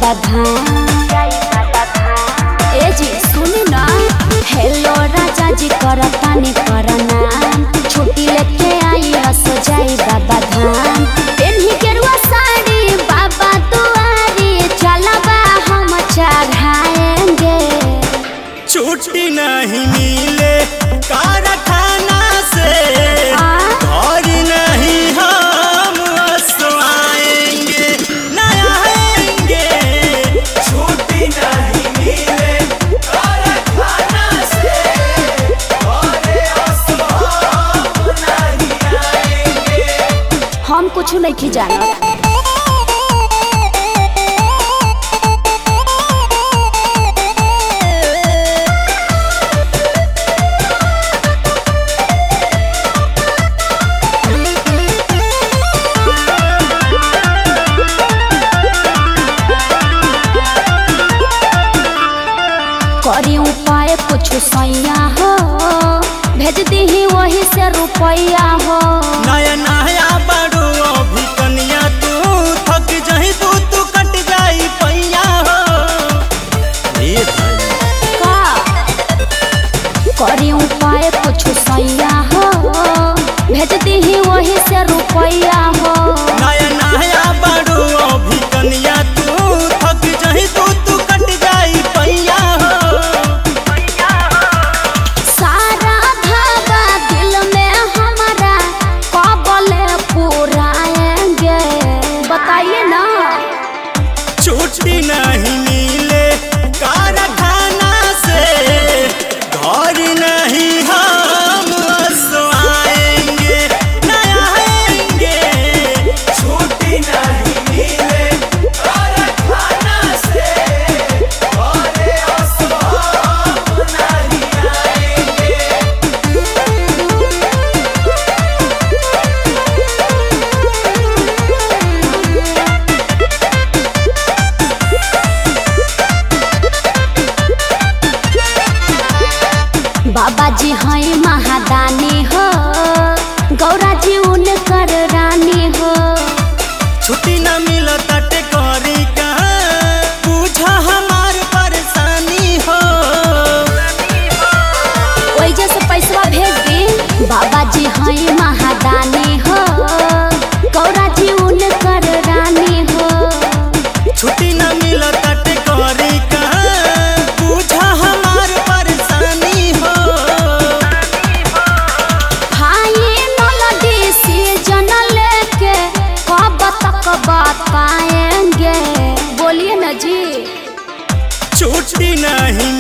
बाबा धाम। ए जी सुनी ना, हेलो राजा जी करतानी प्रणाम, छुट्टी लेके आई असो जाई बाबा धाम। पेन्ही गेरुआ साड़ी बाबा दुआरी चलबा हम चढ़ाएंगे। छुट्टी नहीं मिले कारखाना से घर नहीं हम आएंगे न आएंगे। छुट्टी नहीं मिले कारखाना से घर नहीं आएंगे। हम कुछ नहीं जाना। करी उपाय कुछ सैया हो, भेज दी वही से रुपया हो। नया नया बड़ो अभी कनिया तू थक जाही तू कट जाई पैया हो। का करी उपाय कुछ सैया हो, भेज दी वही से रुपया हो। नया नया बड़ो अभी कनिया तू थक जाही तू कट जाई पैया हो। सारा धागा दिल में हमारा कबले पुराएंगे, बताइए ना। छुट्टी नहीं मिले कारखाना से घर नहीं हम आएंगे न आएंगे। छुट्टी नहीं मिले कारखाना से घर नहीं आएंगे। बाबा जी हैं महादानी हो, गौरा जी उनकर रानी हो। छुट्टी न मिलता टे करी कहाँ, पूछा हमार परेशानी हो। वही जैसे पैसा भेज दी। बाबा जी हैं महादानी हो, गौरा जी उनकर रानी हो। छुट्टी न मिलता टे करी कहाँ, पूछा हमार परेशानी हो। लेके कब तक बताएंगे, बोलिए ना जी। छुट्टी नहीं